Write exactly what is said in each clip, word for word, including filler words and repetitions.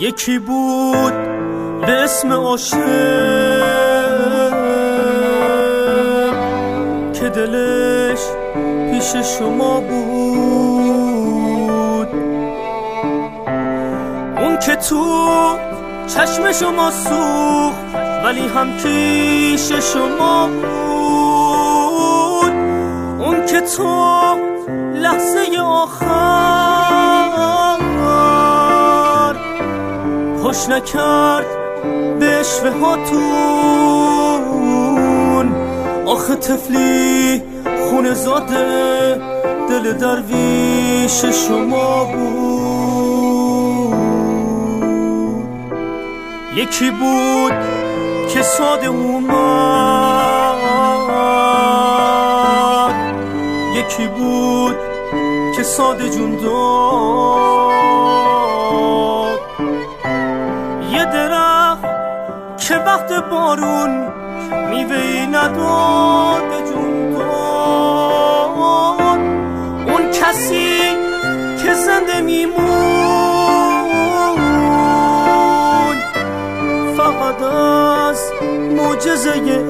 یکی بود به اسم عاشق که دلش پیش شما بود، اون که تو چشم شما سوخت ولی هم پیش شما بود، اون که تو لحظه آخر خوش نکرد به اشوه هاتون. آخه طفلی خونه زاده دل درویش شما بود. یکی بود که ساده اومد، یکی بود که ساده جون داد. یه درخت که وقت بارون میوه‌ای نداد جون داد. اون کسی که زنده میمون فقط از معجزه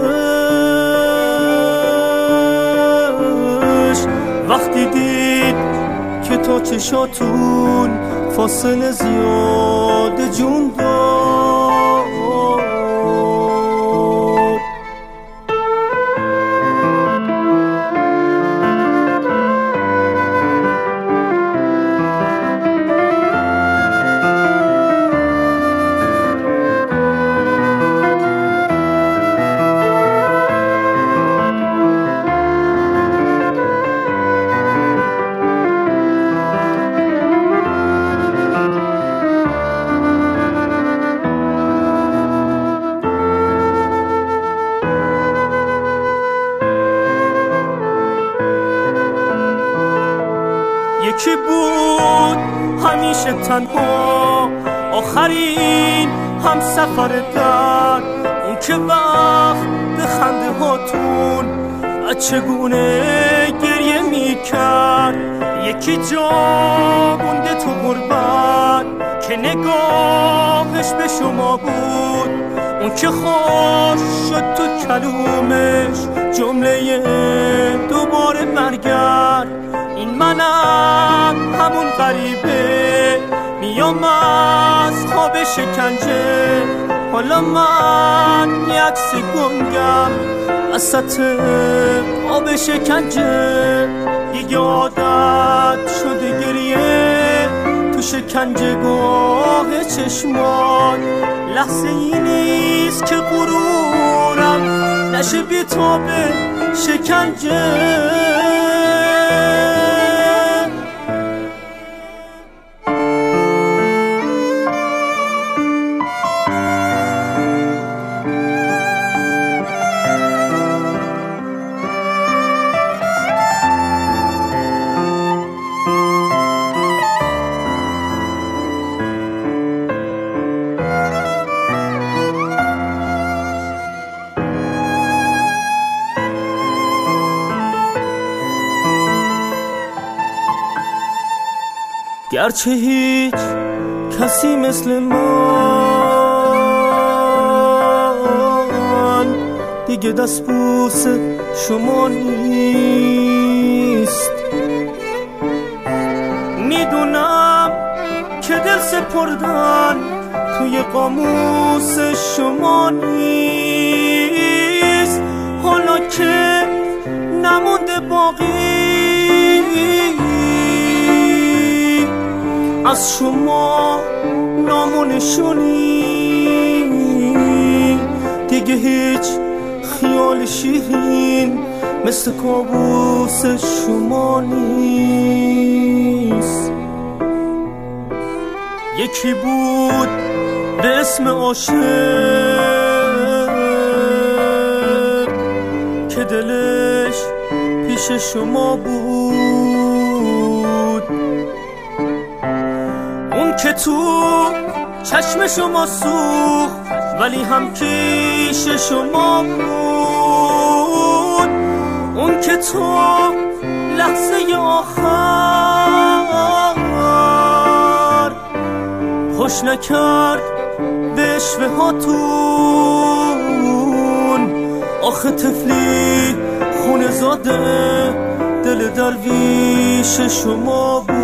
عشق، وقتی دید که تا چشاتون فاصله زیاده جون داد. یکی بود همیشه تنها، آخرین هم سفر در، اون که وقت به خنده هاتون چگونه گریه میکرد. یکی جا مونده تو غربت که نگاهش به شما بود، اون که خوش شد تو کلومش جمله دوباره برگرد. این منم همون غریبه میام از خواب شکنجه، حالا من یک عکس گنگم وسط آب شکنجه. دیگه عادت شده گریه تو شکنجه گاه چشمان، لحظه ای نیست که غرورم نشه بی‌تاب شکنجه. گرچه هیچ کسی مثل من دیگه دستبوس شما نیست، میدونم که دل سپردن توی قاموس شما نیست. حالا که نمونده باقی از شما نام و نشونی، دیگه هیچ خیال شیرین مثل کابوس شما نیست. یکی بود به اسم عاشق که دلش پیش شما بود، اون که تو چشم شما سوخت ولی هم پیش شما بود، اون که تو لحظه آخر خوش نکرد به عشوه هاتون. آخه طفلی خونه زاده دل درویش شما بود.